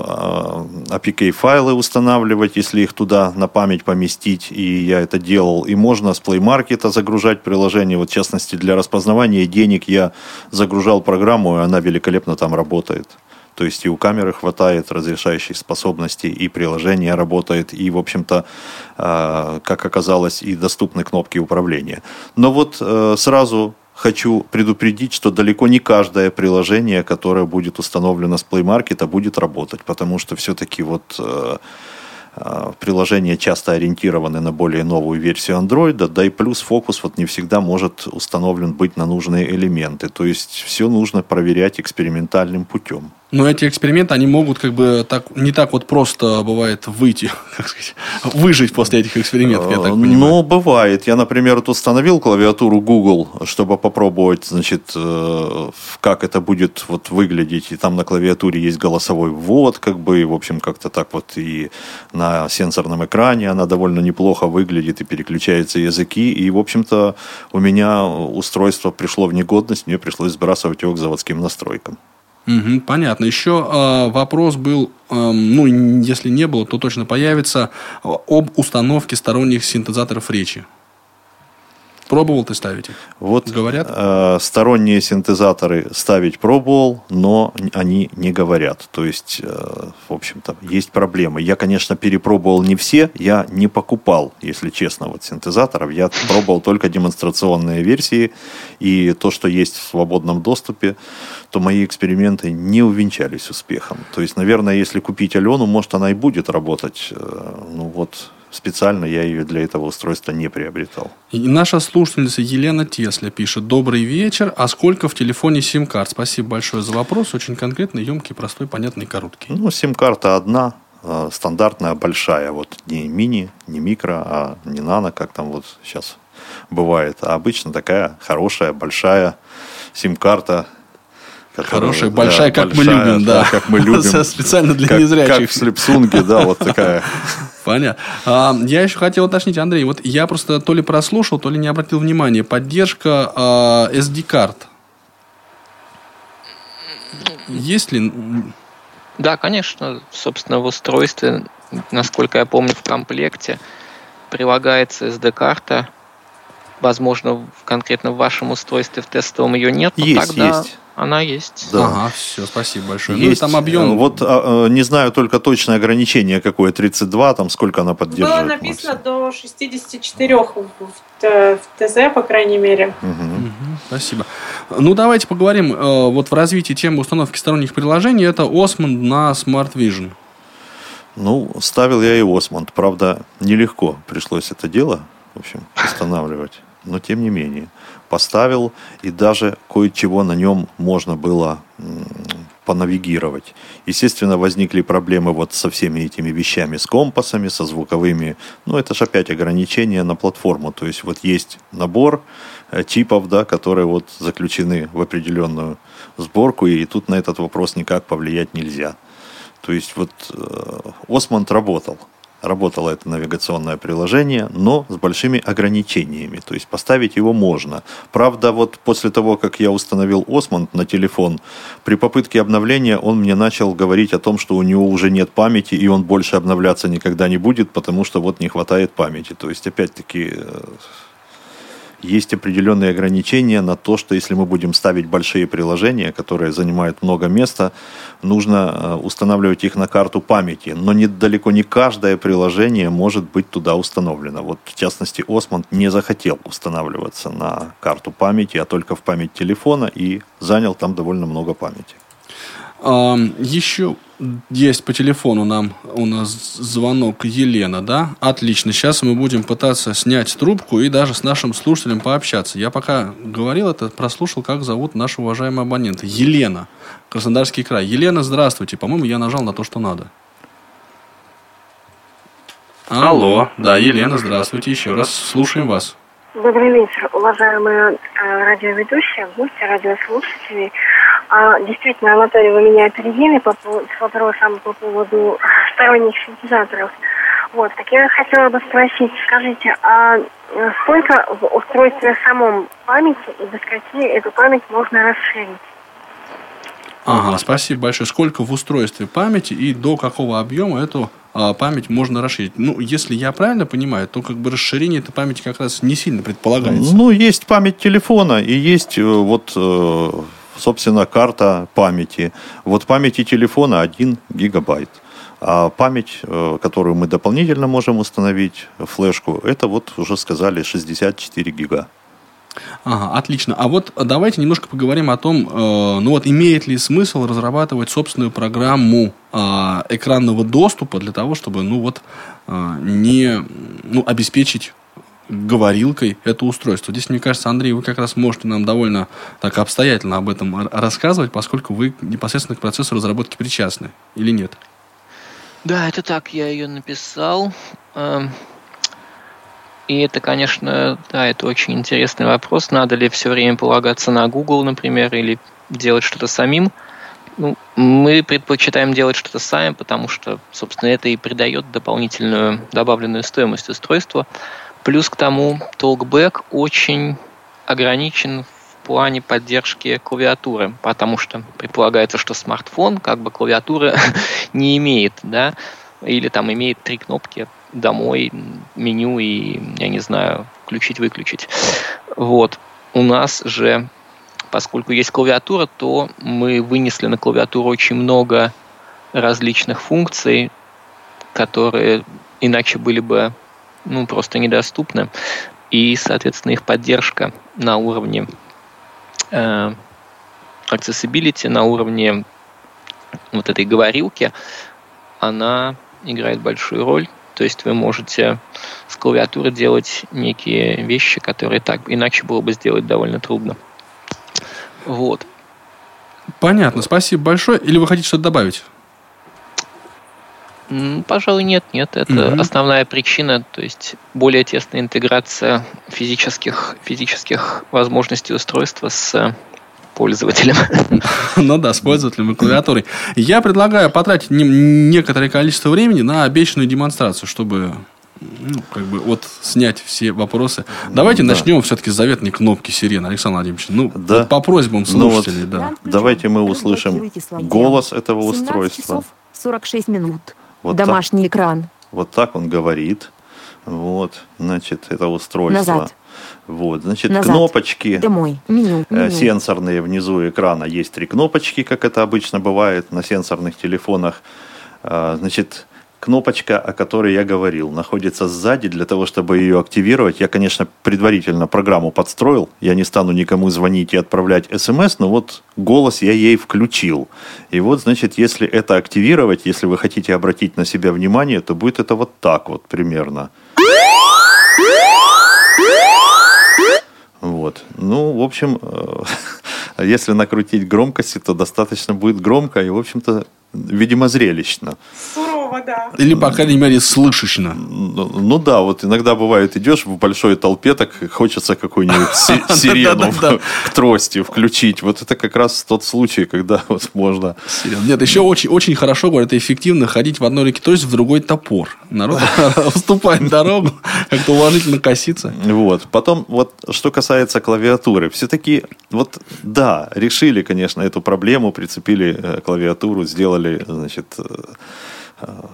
APK-файлы устанавливать, если их туда на память поместить, и я это делал. И можно с Play Market загружать приложение. Вот, в частности, для распознавания денег я загружал программу, и она великолепно там работает. То есть и у камеры хватает разрешающей способностей, и приложение работает, и, в общем-то, как оказалось, и доступны кнопки управления. Но вот сразу хочу предупредить, что далеко не каждое приложение, которое будет установлено с Play Market, будет работать, потому что все-таки вот приложения часто ориентированы на более новую версию Android, да и плюс фокус вот не всегда может установлен быть на нужные элементы. То есть все нужно проверять экспериментальным путем. Но эти эксперименты, они могут как бы не так вот просто бывает выйти, как сказать, выжить после этих экспериментов, я так понимаю. Ну, бывает. Я, например, вот установил клавиатуру Google, чтобы попробовать, значит, как это будет вот выглядеть. И там на клавиатуре есть голосовой ввод, как бы, и, в общем, как-то так вот и на сенсорном экране она довольно неплохо выглядит, и переключаются языки. И, в общем-то, у меня устройство пришло в негодность, мне пришлось сбрасывать его к заводским настройкам. Угу, понятно. Еще вопрос был, ну, если не было, то точно появится, об установке сторонних синтезаторов речи. Пробовал ты ставить их? Вот говорят? Сторонние синтезаторы ставить пробовал, но они не говорят. То есть, в общем-то, есть проблемы. Я, конечно, перепробовал не все, я не покупал, если честно, вот синтезаторов. Я пробовал только демонстрационные версии, и то, что есть в свободном доступе, то мои эксперименты не увенчались успехом. То есть, наверное, если купить Алену, может, она и будет работать. Ну вот, специально я ее для этого устройства не приобретал. И наша слушательница Елена Тесля пишет: добрый вечер, а сколько в телефоне сим-карт? Спасибо большое за вопрос, очень конкретный, емкий, простой, понятный, короткий. Ну, сим-карта одна, стандартная, большая, вот не мини, не микро, а не нано, как там вот сейчас бывает, а обычно такая хорошая, большая сим-карта. Хорошая, большая, как мы любим, да. Как мы любим. Специально для незрячих. Как в Слепсунге, да, вот такая. Понятно. Я еще хотел уточнить, Андрей, вот я просто то ли прослушал, то ли не обратил внимания. Поддержка SD-карт. Есть ли? Да, конечно. Собственно, в устройстве, насколько я помню, в комплекте прилагается SD-карта. Возможно, конкретно в вашем устройстве в тестовом ее нет, но есть. Она есть. Да. Ага, все, спасибо большое. Есть. Ну, и там объем. Вот не знаю только точное ограничение, какое 32, там сколько она поддерживает. Было написано до 64 в ТЗ, по крайней мере. Спасибо. Ну, давайте поговорим вот в развитии темы установки сторонних приложений. Это Osmond на Smart Vision. Ну, ставил я и Osmond. Правда, нелегко пришлось это дело, в общем, устанавливать. Но тем не менее. Поставил, и даже кое-чего на нем можно было понавигировать. Естественно, возникли проблемы вот со всеми этими вещами, с компасами, со звуковыми. Ну, это же опять ограничения на платформу. То есть, вот есть набор чипов, да, которые вот заключены в определенную сборку, и тут на этот вопрос никак повлиять нельзя. То есть, вот Osmond работал. Работало это навигационное приложение, но с большими ограничениями. То есть поставить его можно. Правда, вот после того, как я установил Osmond на телефон, при попытке обновления он мне начал говорить о том, что у него уже нет памяти, и он больше обновляться никогда не будет, потому что вот не хватает памяти. То есть, опять-таки, есть определенные ограничения на то, что если мы будем ставить большие приложения, которые занимают много места, нужно устанавливать их на карту памяти. Но далеко не каждое приложение может быть туда установлено. Вот, в частности, Осмонд не захотел устанавливаться на карту памяти, а только в память телефона, и занял там довольно много памяти. Еще есть по телефону у нас звонок Елена, да? Отлично. Сейчас мы будем пытаться снять трубку и даже с нашим слушателем пообщаться. Я пока говорил это, прослушал, как зовут нашего уважаемого абонента. Елена, Краснодарский край. Елена, здравствуйте. По-моему, я нажал на то, что надо. Алло. Да, Елена, здравствуйте. Еще раз слушаем вас. Добрый вечер, уважаемые радиоведущие, гости, радиослушатели. Действительно, Анатолий, вы меня опередили с вопросом по поводу сторонних синтезаторов. Вот, так я хотела бы спросить, скажите, а сколько в устройстве самом памяти и до скольки эту память можно расширить? Ага, спасибо большое. Сколько в устройстве памяти и до какого объема эту память можно расширить? Ну, если я правильно понимаю, то как бы расширение этой памяти как раз не сильно предполагается. Ну, есть память телефона и есть собственно, карта памяти. Вот памяти телефона 1 гигабайт. А память, которую мы дополнительно можем установить, флешку, это вот уже сказали 64 гига. Ага, отлично. А вот давайте немножко поговорим о том, имеет ли смысл разрабатывать собственную программу экранного доступа для того, чтобы, обеспечить говорилкой это устройство. Здесь, мне кажется, Андрей, вы как раз можете нам довольно так обстоятельно об этом рассказывать, поскольку вы непосредственно к процессу разработки причастны, или нет? Да, это так, я ее написал. И это, конечно, это очень интересный вопрос. Надо ли все время полагаться на Google, например, или делать что-то самим? Мы предпочитаем делать что-то сами, потому что, собственно, это и придает дополнительную добавленную стоимость устройства. Плюс к тому, Talkback очень ограничен в плане поддержки клавиатуры, потому что предполагается, что смартфон как бы клавиатуры не имеет, да, или там имеет 3 кнопки: домой, меню и, я не знаю, включить-выключить. Вот. У нас же, поскольку есть клавиатура, то мы вынесли на клавиатуру очень много различных функций, которые иначе были бы просто недоступны. И, соответственно, их поддержка на уровне accessibility, на уровне вот этой говорилки, она играет большую роль. То есть вы можете с клавиатуры делать некие вещи, которые так иначе было бы сделать довольно трудно. Вот. Понятно, спасибо большое. Или вы хотите что-то добавить? Пожалуй, нет. Это основная причина, то есть более тесная интеграция физических возможностей устройства с пользователем. С пользователем и клавиатурой. Я предлагаю потратить некоторое количество времени на обещанную демонстрацию, чтобы снять все вопросы. Давайте начнем все-таки с заветной кнопки сирены, Александр Владимирович. По просьбам слушателей. Давайте мы услышим голос этого устройства. 46 минут. Домашний экран. Вот так он говорит. Это устройство. Назад. Назад. Кнопочки меню. Сенсорные внизу экрана. Есть 3 кнопочки, как это обычно бывает на сенсорных телефонах. Кнопочка, о которой я говорил, находится сзади. Для того, чтобы ее активировать, я, конечно, предварительно программу подстроил. Я не стану никому звонить и отправлять смс, но голос я ей включил. И если это активировать, если вы хотите обратить на себя внимание, то будет это вот так вот примерно. В общем, если накрутить громкости, то достаточно будет громко и, в общем-то, видимо, зрелищно. Сурово, да. Или, по крайней мере, слышечно. Иногда бывает, идешь в большой толпе, так хочется какую-нибудь сирену к трости включить. Это как раз тот случай, когда можно... Нет, еще очень хорошо, говорят, эффективно ходить в одной руке, то есть в другой топор. Народ уступает дорогу, как-то уважительно косится. Потом, что касается клавиатуры. Все-таки, решили, конечно, эту проблему, прицепили клавиатуру, сделали,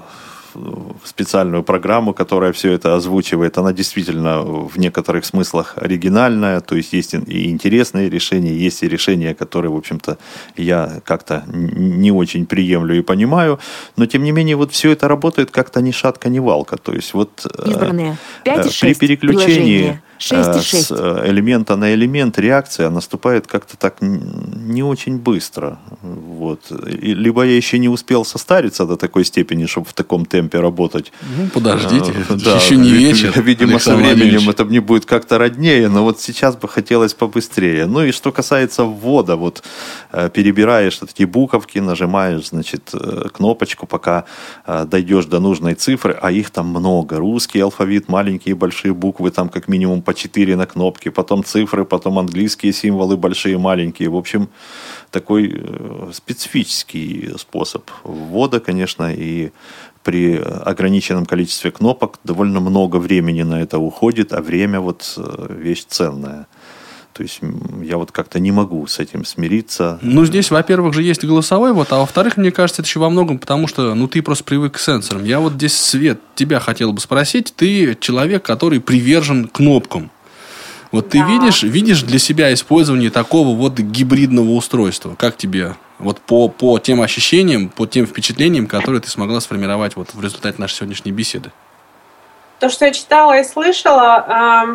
специальную программу, которая все это озвучивает. Она действительно в некоторых смыслах оригинальная, то есть есть и интересные решения, есть и решения, которые, в общем-то, я как-то не очень приемлю и понимаю, но, тем не менее, вот все это работает как-то ни шатка, ни валка. То есть вот при переключении с элемента на элемент реакция наступает как-то так не очень быстро. Вот. Либо я еще не успел состариться до такой степени, чтобы в таком темпе работать. Ну, подождите, еще не вечер. Видимо, со временем это мне будет как-то роднее, но вот сейчас бы хотелось побыстрее. Ну и что касается ввода, вот перебираешь эти буковки, нажимаешь, значит, кнопочку, пока дойдешь до нужной цифры, а их там много. Русский алфавит, маленькие и большие буквы, там как минимум по 4 на кнопке, потом цифры, потом английские символы, большие, маленькие. В общем, такой специфический способ ввода, конечно, и при ограниченном количестве кнопок довольно много времени на это уходит, а время вот вещь ценная. То есть я вот как-то не могу с этим смириться. Ну, здесь, во-первых, же есть голосовой, вот, а во-вторых, мне кажется, это еще во многом потому, что ты просто привык к сенсорам. Я вот здесь, Свет, тебя хотел бы спросить. Ты человек, который привержен кнопкам. Вот ты видишь для себя использование такого вот гибридного устройства? Как тебе вот по тем ощущениям, по тем впечатлениям, которые ты смогла сформировать вот в результате нашей сегодняшней беседы? То, что я читала и слышала...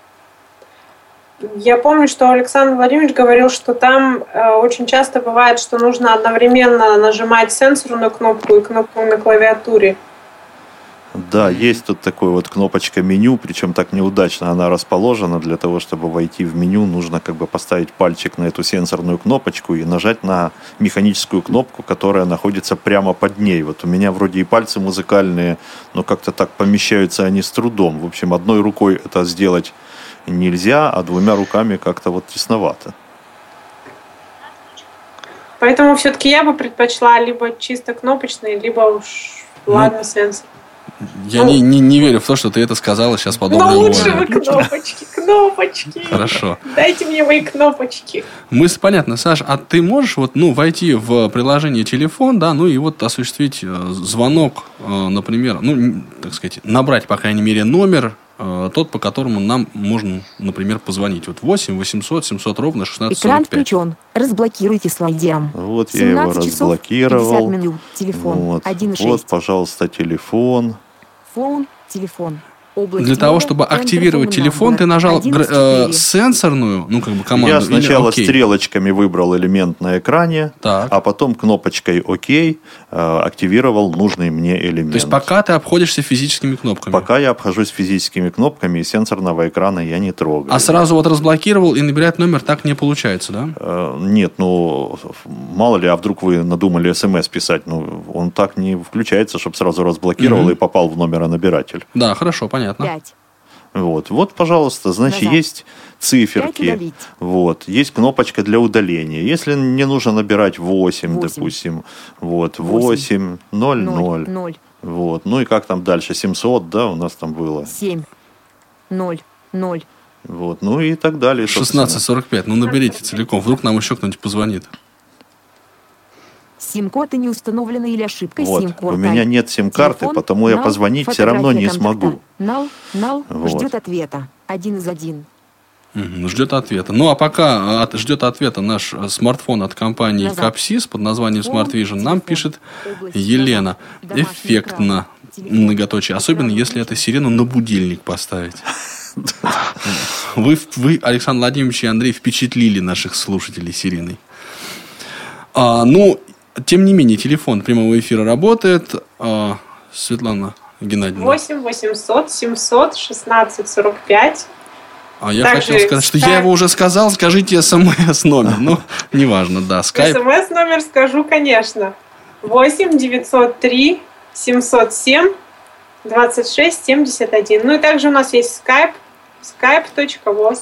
Я помню, что Александр Владимирович говорил, что там очень часто бывает, что нужно одновременно нажимать сенсорную кнопку и кнопку на клавиатуре. Да, есть тут такой вот кнопочка меню, причем так неудачно она расположена. Для того, чтобы войти в меню, нужно как бы поставить пальчик на эту сенсорную кнопочку и нажать на механическую кнопку, которая находится прямо под ней. Вот у меня вроде и пальцы музыкальные, но как-то так помещаются они с трудом. В общем, одной рукой это сделать нельзя, а двумя руками как-то вот тесновато. Поэтому все-таки я бы предпочла либо чисто кнопочный, либо уж сенсор. Я не верю в то, что ты это сказала сейчас подобное. Но лучше вы кнопочки. Хорошо. Дайте мне мои кнопочки. Понятно, Саш, а ты можешь войти в приложение телефон, да, и вот осуществить звонок, например, так сказать, набрать, по крайней мере, номер, тот, по которому нам можно, например, позвонить. Вот 8 800 700 ровно 1645. Экран включен. Разблокируйте слайдем. Вот я его разблокировал. 50 минут. Телефон. Вот, 1,6. вот, пожалуйста, телефон. Телефон. Для того, чтобы активировать телефон, ты нажал сенсорную, команду. Я сначала стрелочками выбрал элемент на экране, а потом кнопочкой ОК активировал нужный мне элемент. То есть пока ты обходишься физическими кнопками? Пока я обхожусь физическими кнопками, и сенсорного экрана я не трогаю. А сразу разблокировал и набирать номер так не получается, да? Нет, мало ли, а вдруг вы надумали СМС писать, он так не включается, чтобы сразу разблокировал и попал в номеронабиратель. Да, хорошо, понятно. 5. Вот, пожалуйста, значит, назад. есть циферки, есть кнопочка для удаления. Если мне нужно набирать 8. Допустим, 8, 0, 0. Вот, и как там дальше, 700, да, у нас там было. 7, 0, 0. Вот, и так далее. 1645, наберите целиком, вдруг нам еще кто-нибудь позвонит. Сим-коды не установлены или ошибка сим-кода. У меня нет сим-карты, потому я позвонить все равно не смогу. Нал ждет ответа. 1 из 1. Ждет ответа. А пока ждет ответа наш смартфон от компании Capsys под названием Smart Vision, нам пишет Елена. Эффектно. Многоточие. Особенно, если это сирену на будильник поставить. Вы, Александр Владимирович и Андрей, впечатлили наших слушателей сиреной. Тем не менее, телефон прямого эфира работает. Светлана Геннадьевна. 8 800 700 1645. Я хотел сказать, что я его уже сказал. Скажите СМС номер. Неважно, да. Скайп. СМС номер скажу, конечно. 8 903 707 26 71. И также у нас есть Skype. Skype.voz.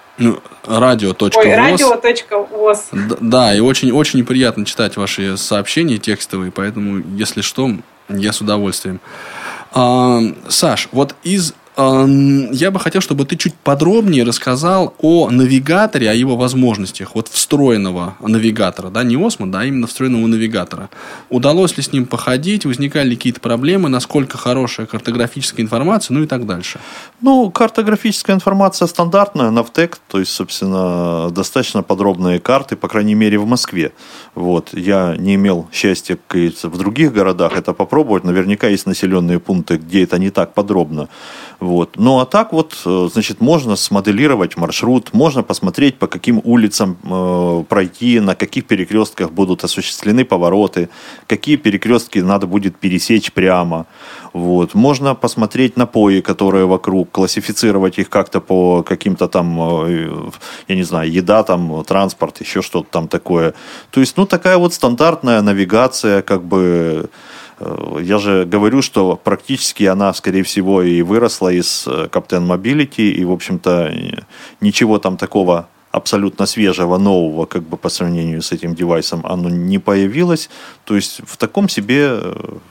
Радио.воз. Да, и очень-очень приятно читать ваши сообщения текстовые, поэтому, если что, я с удовольствием. Саш, вот из я бы хотел, чтобы ты чуть подробнее рассказал о навигаторе, о его возможностях, вот встроенного навигатора, да, не Осмо, да, а именно встроенного навигатора. Удалось ли с ним походить, возникали ли какие-то проблемы, насколько хорошая картографическая информация, ну и так дальше. Ну, картографическая информация стандартная, Navteq, то есть, собственно, достаточно подробные карты, по крайней мере, в Москве. Вот. Я не имел счастья, как говорится, в других городах это попробовать. Наверняка есть населенные пункты, где это не так подробно. Вот. Ну, а так вот, значит, можно смоделировать маршрут, можно посмотреть, по каким улицам пройти, на каких перекрестках будут осуществлены повороты, какие перекрестки надо будет пересечь прямо. Вот. Можно посмотреть напои, которые вокруг, классифицировать их как-то по каким-то там, я не знаю, еда, там, транспорт, еще что-то там такое. То есть, ну, такая вот стандартная навигация, как бы. Я же говорю, что практически она, скорее всего, и выросла из Captain Mobility, и, в общем-то, ничего там такого абсолютно свежего, нового, как бы по сравнению с этим девайсом, оно не появилось. То есть в таком себе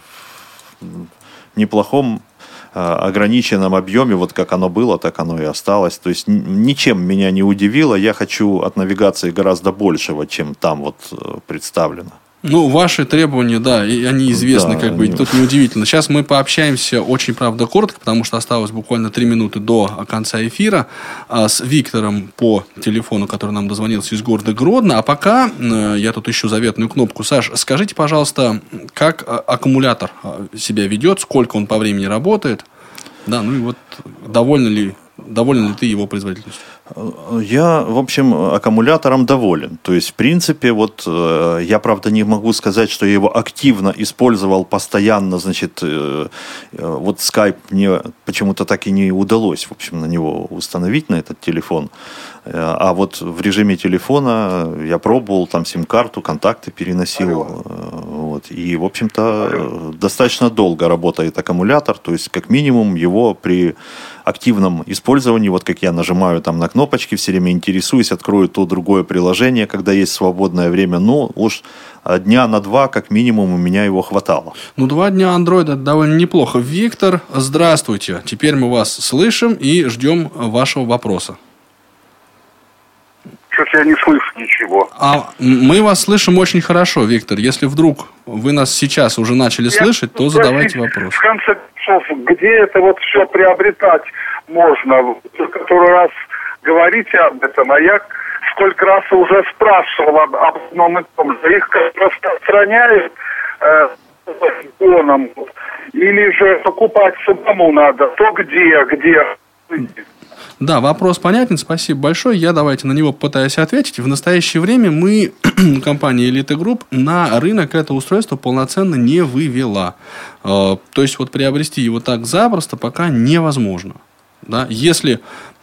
неплохом ограниченном объеме, вот как оно было, так оно и осталось. То есть ничем меня не удивило. Я хочу от навигации гораздо большего, чем там вот представлено. Ну, ваши требования, да, и они известны, да, как бы, тут неудивительно. Сейчас мы пообщаемся очень, правда, коротко, потому что осталось буквально 3 минуты до конца эфира с Виктором по телефону, который нам дозвонился из города Гродно. А пока я тут ищу заветную кнопку. Саш, скажите, пожалуйста, как аккумулятор себя ведет, сколько он по времени работает? Да, ну и вот доволен ли ты его производительностью? Я, в общем, аккумулятором доволен. То есть, в принципе, вот я, правда, не могу сказать, что я его активно использовал постоянно. Значит, вот Skype мне почему-то так и не удалось, в общем, на него установить, на этот телефон. А вот в режиме телефона я пробовал, там сим-карту, контакты переносил. Вот. И, в общем-то, достаточно долго работает аккумулятор. То есть, как минимум, его при активном использовании, вот как я нажимаю там на кнопочки, все время интересуюсь, открою то другое приложение, когда есть свободное время, но уж дня на 2, как минимум, у меня его хватало. Ну, 2 дня Android — это довольно неплохо. Виктор, здравствуйте. Теперь мы вас слышим и ждем вашего вопроса. Что-то я не слышу ничего. А мы вас слышим очень хорошо, Виктор. Если вдруг вы нас сейчас уже начали слышать, то задавайте вопрос. В конце концов, где это вот все приобретать можно? В который раз говорите об этом, а я сколько раз уже спрашивал об одном и том же. Их распространяют гоном, или же покупать самому надо, то где? Да, вопрос понятен, спасибо большое. Я давайте на него попытаюсь ответить. В настоящее время мы, компания Elite Group, на рынок это устройство полноценно не вывела. То есть вот приобрести его так запросто пока невозможно. Да? Если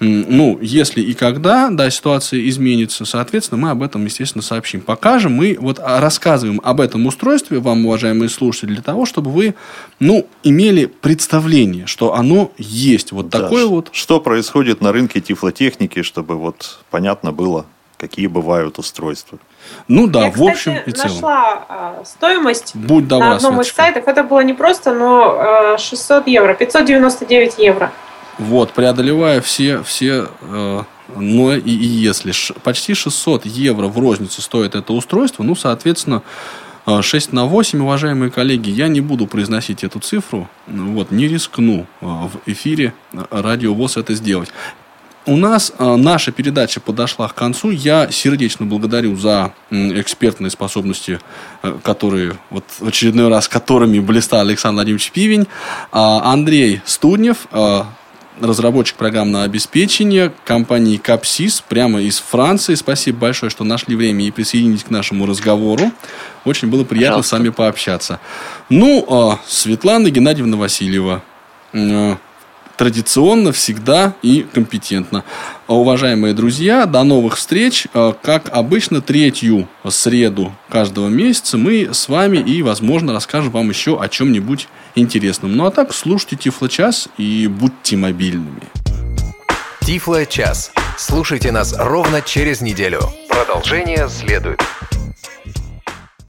и когда, да, ситуация изменится, соответственно, мы об этом, естественно, сообщим. Пока же мы вот рассказываем об этом устройстве вам, уважаемые слушатели, для того, чтобы вы, имели представление, что оно есть. Вот да, такое вот. Что происходит на рынке тифлотехники, чтобы вот понятно было, какие бывают устройства. Ну да, я, в общем кстати, и целом. Нашла стоимость Будь добра, на одном из сайтов. Это было не просто, но 600 евро, 599 евро. Вот, преодолевая все но и если почти 600 евро в розницу стоит это устройство, соответственно, 6 на 8, уважаемые коллеги, я не буду произносить эту цифру, не рискну в эфире Радио ВОС это сделать. У нас наша передача подошла к концу. Я сердечно благодарю за экспертные способности, которые вот в очередной раз которыми блистал Александр Владимирович Пивень, Андрей Студнев, разработчик программного обеспечения компании Capsys, прямо из Франции. Спасибо большое, что нашли время и присоединились к нашему разговору. Очень было приятно с вами пообщаться. Светлана Геннадьевна Васильева. Традиционно, всегда и компетентно. Уважаемые друзья, до новых встреч. Как обычно, 3-ю среду каждого месяца мы с вами и, возможно, расскажем вам еще о чем-нибудь интересном. Ну а так, слушайте Тифло-час и будьте мобильными. Тифло-час. Слушайте нас ровно через неделю. Продолжение следует.